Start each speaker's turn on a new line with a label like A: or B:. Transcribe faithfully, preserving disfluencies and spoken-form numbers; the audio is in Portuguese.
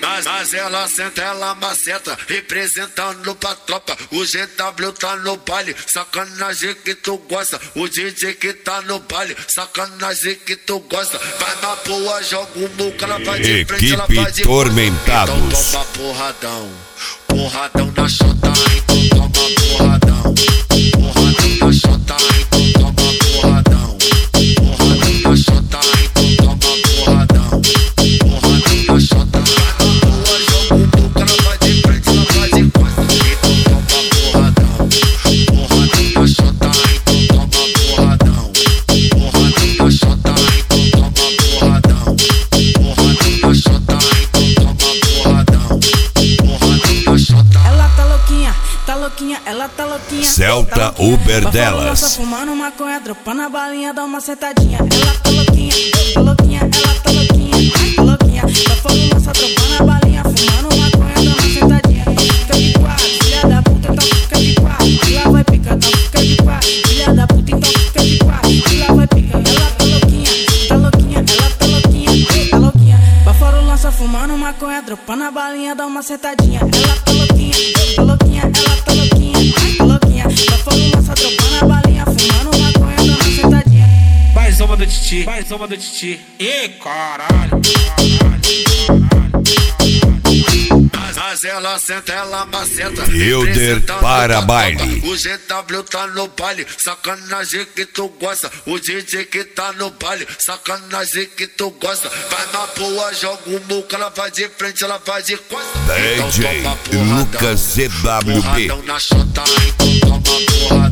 A: Mas, mas ela senta, ela maceta, representando pra tropa. O G W tá no baile, sacanagem que tu gosta. O D J que tá no baile, sacanagem que tu gosta. Vai na boa, joga o muca, ela vai de frente, ela vai de
B: Tormentados.
A: Então toma porradão, porradão na chota, então toma porradão. Porradão na chota, então toma porradão. Porradão na chota, então toma porradão. Porradão na chota.
C: Ela tá louquinha,
B: Celta
C: tá louquinha.
B: Uber
C: Pra
B: delas.
C: fora, fumando maconha, dropando a balinha, dá uma sentadinha. Ela tá louquinha, tá louquinha, ela tá louquinha, tá louquinha. Pra fora, lança, dropando a balinha, fumando maconha, dá uma sentadinha. Então fica de quatro, filha da puta, então fica de quatro. Ela vai picar, então fica de quatro, filha da puta, então fica de quatro. Ela vai picar, ela tá louquinha, tá louquinha, ela tá louquinha, tá louquinha. Pra fora, lança, fumando maconha, dropando a balinha, dá uma sentadinha. Ela tá louquinha, tá louquinha, ela tá louquinha.
D: Mais uma do Titi, mais uma do Titi. Ê, caralho, caralho,
A: Mas ela senta, ela maceta,
B: Hilder para baile.
A: O G W tá no baile, sacanagem que tu gosta. O D J que tá no baile, sacanagem que tu gosta. Vai na boa, joga o muca, ela vai de frente, ela vai de costa.
B: D J
A: Então toma porradão,
B: Lucas C W B.
A: porradão na chota, então toma porradão.